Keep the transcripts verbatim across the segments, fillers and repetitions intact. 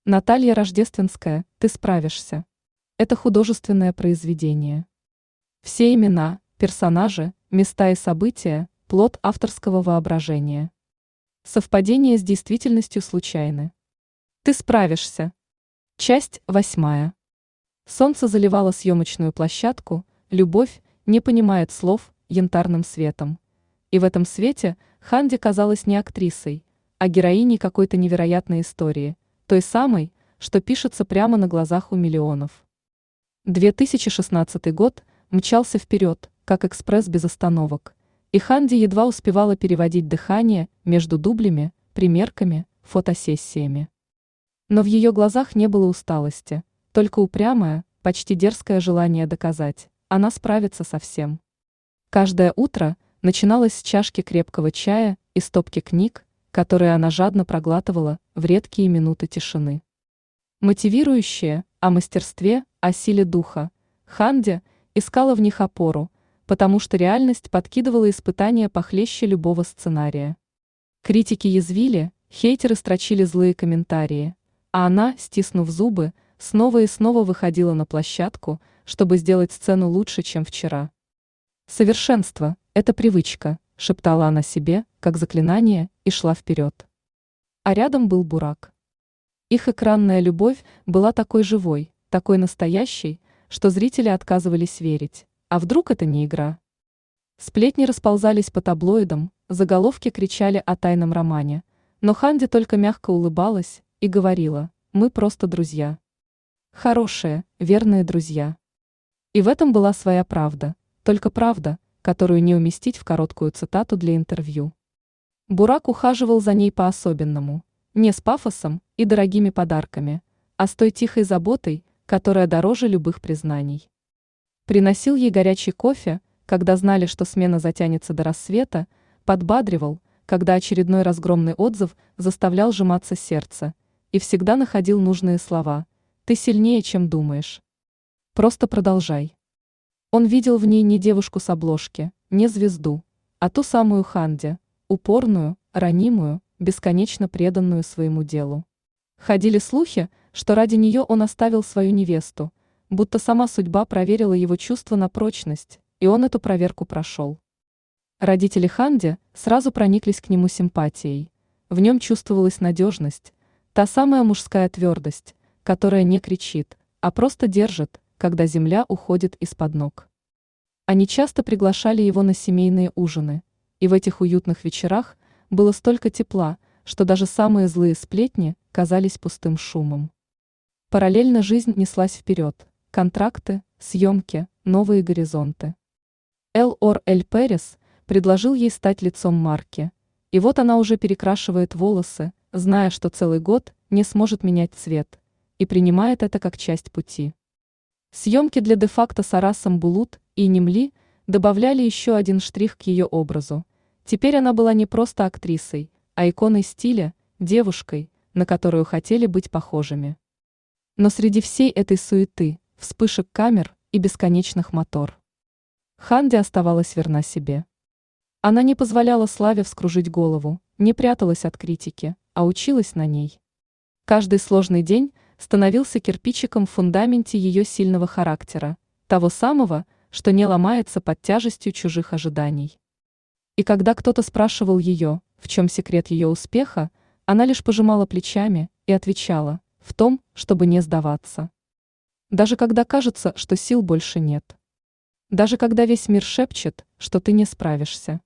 Наталья Рождественская, ты справишься. Это художественное произведение. Все имена, персонажи, места и события – плод авторского воображения. Совпадения с действительностью случайны. Ты справишься. Часть восьмая. Солнце заливало съемочную площадку, любовь не понимает слов янтарным светом. И в этом свете Ханди казалась не актрисой, а героиней какой-то невероятной истории, той самой, что пишется прямо на глазах у миллионов. две тысячи шестнадцатый год мчался вперед, как экспресс без остановок, и Ханди едва успевала переводить дыхание между дублями, примерками, фотосессиями. Но в ее глазах не было усталости, только упрямое, почти дерзкое желание доказать, она справится со всем. Каждое утро начиналось с чашки крепкого чая и стопки книг, которые она жадно проглатывала в редкие минуты тишины. Мотивирующие, о мастерстве, о силе духа, Ханди искала в них опору, потому что реальность подкидывала испытания похлеще любого сценария. Критики язвили, хейтеры строчили злые комментарии, а она, стиснув зубы, снова и снова выходила на площадку, чтобы сделать сцену лучше, чем вчера. «Совершенство – это привычка», – шептала она себе, как заклинание, и шла вперед. А рядом был Бурак. Их экранная любовь была такой живой, такой настоящей, что зрители отказывались верить. А вдруг это не игра? Сплетни расползались по таблоидам, заголовки кричали о тайном романе, но Ханди только мягко улыбалась и говорила: «Мы просто друзья. Хорошие, верные друзья». И в этом была своя правда, только правда, которую не уместить в короткую цитату для интервью. Бурак ухаживал за ней по-особенному, не с пафосом и дорогими подарками, а с той тихой заботой, которая дороже любых признаний. Приносил ей горячий кофе, когда знали, что смена затянется до рассвета, подбадривал, когда очередной разгромный отзыв заставлял сжиматься сердце, и всегда находил нужные слова: «Ты сильнее, чем думаешь. Просто продолжай». Он видел в ней не девушку с обложки, не звезду, а ту самую Ханди, упорную, ранимую, бесконечно преданную своему делу. Ходили слухи, что ради нее он оставил свою невесту, будто сама судьба проверила его чувства на прочность, и он эту проверку прошел. Родители Ханди сразу прониклись к нему симпатией. В нем чувствовалась надежность, та самая мужская твердость, которая не кричит, а просто держит, когда земля уходит из-под ног. Они часто приглашали его на семейные ужины, и в этих уютных вечерах было столько тепла, что даже самые злые сплетни казались пустым шумом. Параллельно жизнь неслась вперед. Контракты, съемки, новые горизонты. Эл Ор Эль Перес предложил ей стать лицом марки, и вот она уже перекрашивает волосы, зная, что целый год не сможет менять цвет, и принимает это как часть пути. Съемки для де-факто с Арасом Булут и Немли добавляли еще один штрих к ее образу. Теперь она была не просто актрисой, а иконой стиля, девушкой, на которую хотели быть похожими. Но среди всей этой суеты, вспышек камер и бесконечных мотор, Ханди оставалась верна себе. Она не позволяла славе вскружить голову, не пряталась от критики, а училась на ней. Каждый сложный день становился кирпичиком в фундаменте ее сильного характера, того самого, что не ломается под тяжестью чужих ожиданий. И когда кто-то спрашивал ее, в чем секрет ее успеха, она лишь пожимала плечами и отвечала: в том, чтобы не сдаваться. Даже когда кажется, что сил больше нет. Даже когда весь мир шепчет, что ты не справишься.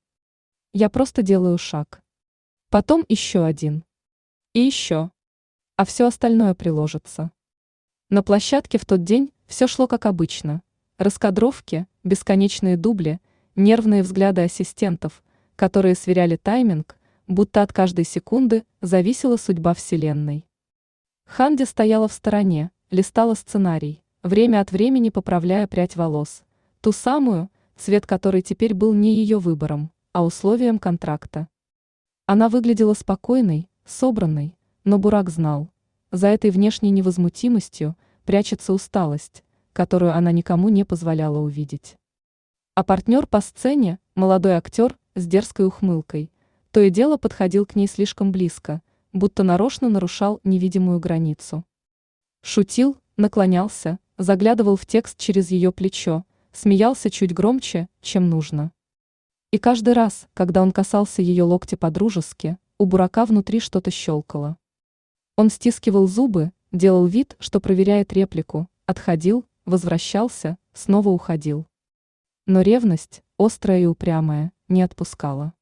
Я просто делаю шаг. Потом еще один. И еще. А все остальное приложится. На площадке в тот день все шло как обычно. Раскадровки, бесконечные дубли, нервные взгляды ассистентов, которые сверяли тайминг, будто от каждой секунды зависела судьба вселенной. Ханди стояла в стороне, листала сценарий, время от времени поправляя прядь волос, ту самую, цвет которой теперь был не ее выбором, а условием контракта. Она выглядела спокойной, собранной, но Бурак знал, за этой внешней невозмутимостью прячется усталость, которую она никому не позволяла увидеть. А партнер по сцене, молодой актер с дерзкой ухмылкой, то и дело подходил к ней слишком близко, будто нарочно нарушал невидимую границу. Шутил, наклонялся, заглядывал в текст через ее плечо, смеялся чуть громче, чем нужно. И каждый раз, когда он касался ее локтя по-дружески, у Бурака внутри что-то щелкало. Он стискивал зубы, делал вид, что проверяет реплику, отходил, возвращался, снова уходил. Но ревность, острая и упрямая, не отпускала.